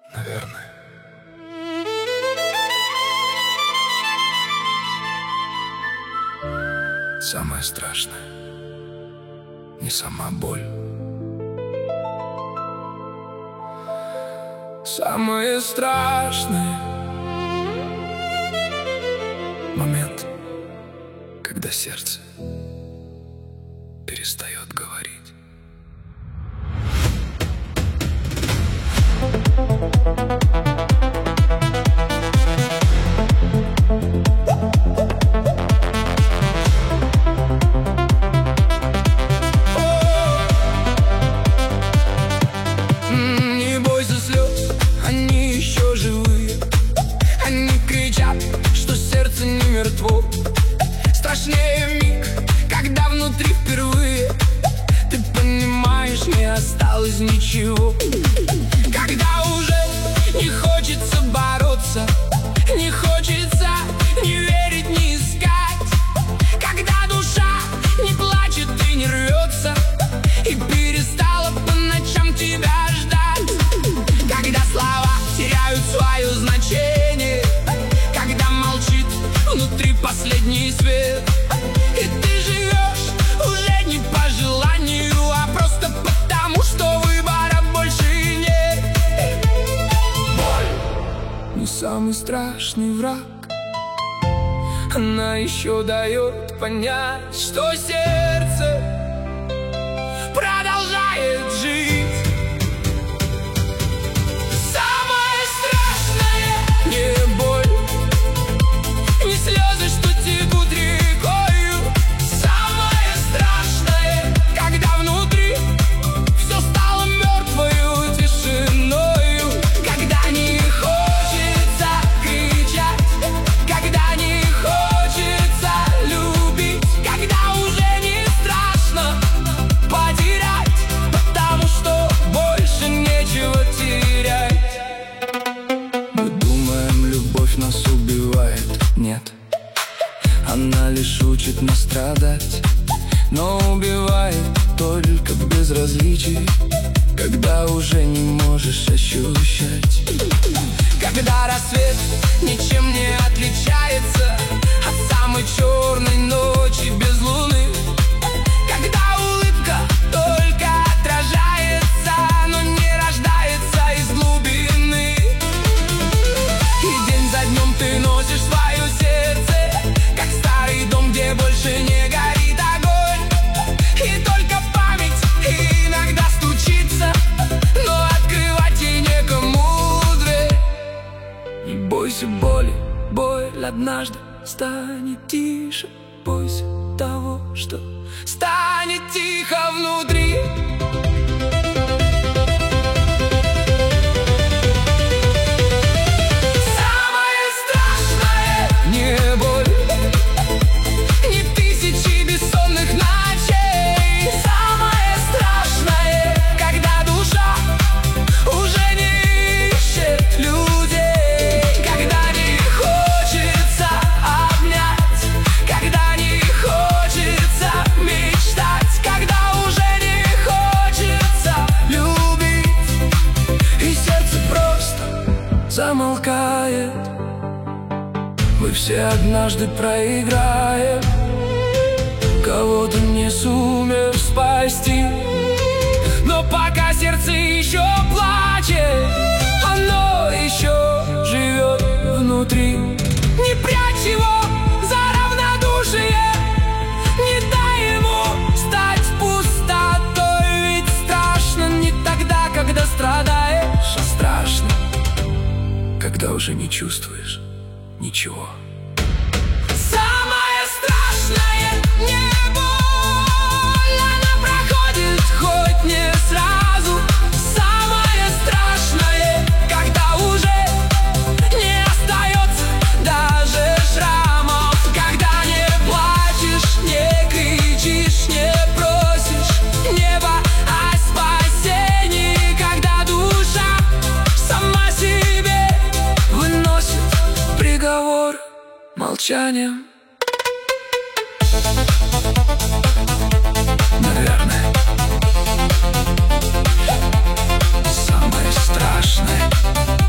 наверное. Самое страшное не сама боль. Самое страшное момент, когда сердце перестает говорить. Не бойся слез, они еще живые. Они кричат, что сердце не мертво. Страшнее миг, когда внутри впервые ты понимаешь, не осталось ничего. Когда уже не хочется бороться, не хочется не верить, не искать. Когда душа не плачет и не рвется, и перестала по ночам тебя ждать. Когда слова теряют свое значение, когда молчит внутри последний свет, и ты живешь уже не по желанию, а просто потому, что выбора больше нет. Боль не самый страшный враг. Она еще дает понять, что сердце продолжает жить. Самое страшное не боль, не слезы, что текут рекою. Самое страшное, когда внутри все стало мертвою тишиною. Когда не хочется кричать, когда не хочется любить, когда уже не страшно потерять, потому что больше нечего терять. Мы думаем, любовь нас убивает. Нет, она лишь учит нас страдать, но убивает только в безразличии, когда уже не можешь ощущать. Когда рассвет ничем не отличается от самой черной ночи без луны. Когда улыбка только отражается, но не рождается из глубины. И день за днем ты носишь свое сердце, как старый дом, где больше не горит огонь. И только память иногда стучится, но открывать ей некому дверь. Не бойся боли, боль однажды станет тише. Бойся того, что станет тихо внутри. Самое страшное не боль, не тысячи бессонных ночей. Самое страшное, когда душа уже не ищет людей. Когда не хочется обнять, когда не хочется мечтать, когда уже не хочется любить, и сердце просто замолкает. Мы все однажды проиграем, кого-то не сумеешь спасти. Но пока сердце еще плачет, оно еще живет внутри. Не прячь его за равнодушие, не дай ему стать пустотой. Ведь страшно не тогда, когда страдаешь, а страшно, когда уже не чувствуешь ничего. Самое страшное не боль, она проходит хоть не сразу. Самое страшное, когда уже не остается даже шрамов. Когда не плачешь, не кричишь, не просишь неба о спасении. Когда душа сама себе выносит приговор молчанием. Наверное, самое страшное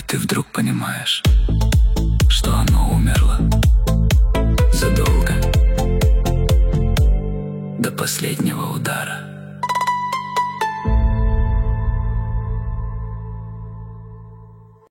ты вдруг понимаешь, что оно умерло задолго до последнего удара.